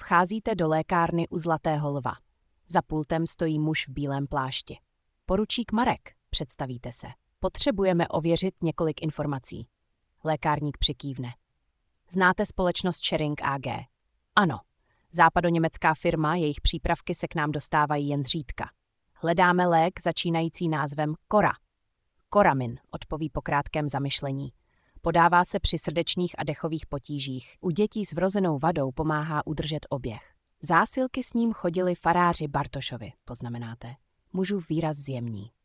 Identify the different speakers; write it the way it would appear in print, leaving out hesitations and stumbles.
Speaker 1: Vcházíte do lékárny u Zlatého lva. Za pultem stojí muž v bílém plášti. Poručík Marek, představíte se. Potřebujeme ověřit několik informací. Lékárník přikývne. Znáte společnost Schering AG? Ano. Západoněmecká firma, jejich přípravky se k nám dostávají jen zřídka. Hledáme lék začínající názvem Cora. Coramin, odpoví po krátkém zamyšlení. Podává se při srdečních a dechových potížích. U dětí s vrozenou vadou pomáhá udržet oběh. Zásilky s ním chodili faráři Bartošovi, poznamenáte. Mužův výraz zjemní.